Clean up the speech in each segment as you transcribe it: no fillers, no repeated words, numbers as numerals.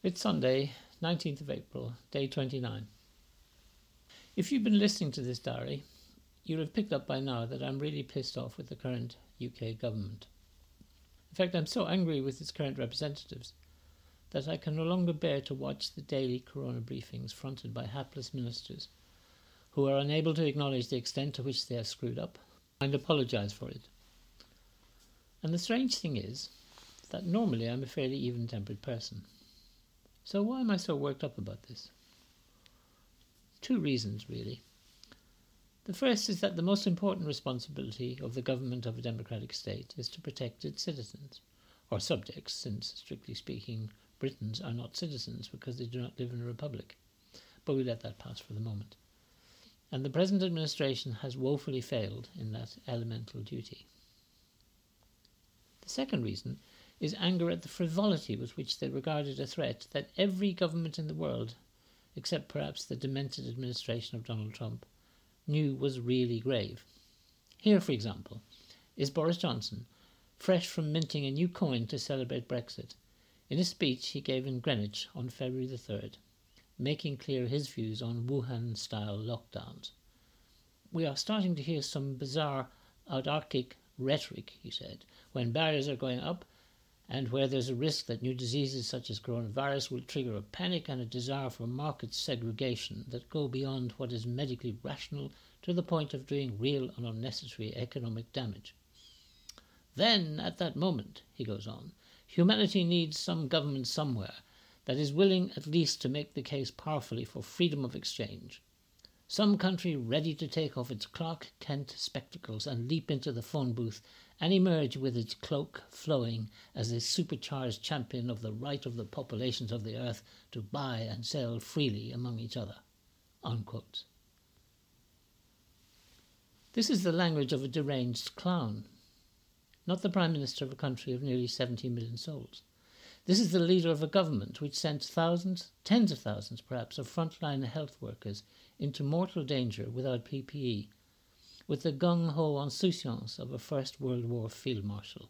It's Sunday, 19th of April, day 29. If you've been listening to this diary, you'll have picked up by now that I'm really pissed off with the current UK government. In fact, I'm so angry with its current representatives that I can no longer bear to watch the daily corona briefings fronted by hapless ministers who are unable to acknowledge the extent to which they have screwed up and apologise for it. And the strange thing is that normally I'm a fairly even-tempered person. So why am I so worked up about this? Two reasons, really. The first is that the most important responsibility of the government of a democratic state is to protect its citizens, or subjects, since, strictly speaking, Britons are not citizens because they do not live in a republic. But we let that pass for the moment. And the present administration has woefully failed in that elemental duty. The second reason is anger at the frivolity with which they regarded a threat that every government in the world, except perhaps the demented administration of Donald Trump, knew was really grave. Here, for example, is Boris Johnson, fresh from minting a new coin to celebrate Brexit, in a speech he gave in Greenwich on February the 3rd, making clear his views on Wuhan-style lockdowns. We are starting to hear some bizarre, autarkic rhetoric, he said, when barriers are going up, and where there's a risk that new diseases such as coronavirus will trigger a panic and a desire for market segregation that go beyond what is medically rational to the point of doing real and unnecessary economic damage. Then, at that moment, he goes on, humanity needs some government somewhere that is willing at least to make the case powerfully for freedom of exchange. Some country ready to take off its Clark Kent spectacles and leap into the phone booth and emerge with its cloak flowing as a supercharged champion of the right of the populations of the earth to buy and sell freely among each other. Unquote. This is the language of a deranged clown, not the Prime Minister of a country of nearly 70 million souls. This is the leader of a government which sent thousands, tens of thousands perhaps, of frontline health workers into mortal danger without PPE, with the gung-ho insouciance of a First World War field marshal.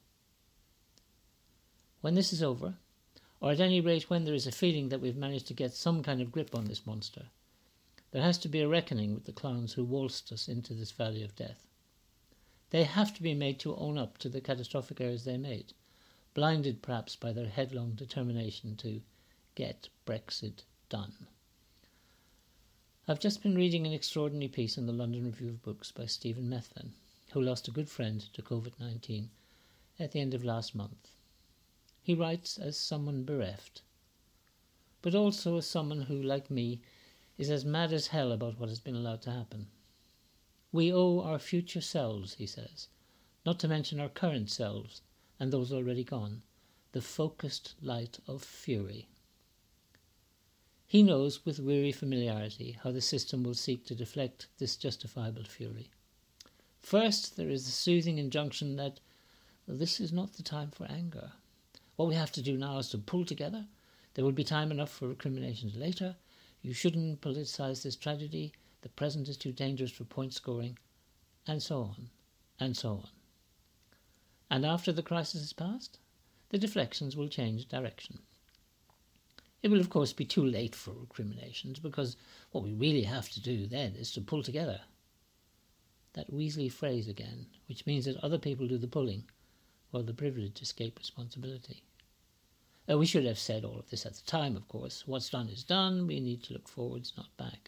When this is over, or at any rate when there is a feeling that we've managed to get some kind of grip on this monster, there has to be a reckoning with the clowns who waltzed us into this valley of death. They have to be made to own up to the catastrophic errors they made, blinded perhaps by their headlong determination to get Brexit done. I've just been reading an extraordinary piece in the London Review of Books by Stephen Methven, who lost a good friend to COVID-19 at the end of last month. He writes as someone bereft, but also as someone who, like me, is as mad as hell about what has been allowed to happen. We owe our future selves, he says, not to mention our current selves, and those already gone, the focused light of fury. He knows with weary familiarity how the system will seek to deflect this justifiable fury. First, there is the soothing injunction that this is not the time for anger. What we have to do now is to pull together. There will be time enough for recriminations later. You shouldn't politicise this tragedy. The present is too dangerous for point scoring, and so on, and so on. And after the crisis is past, the deflections will change direction. It will, of course, be too late for recriminations, because what we really have to do then is to pull together. That Weasley phrase again, which means that other people do the pulling, while the privileged escape responsibility. We should have said all of this at the time, of course. What's done is done. We need to look forwards, not back.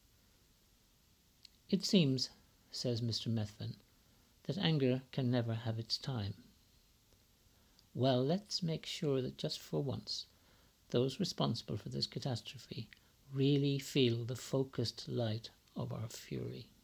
It seems, says Mr. Methven, that anger can never have its time. Well, let's make sure that just for once, those responsible for this catastrophe really feel the focused light of our fury.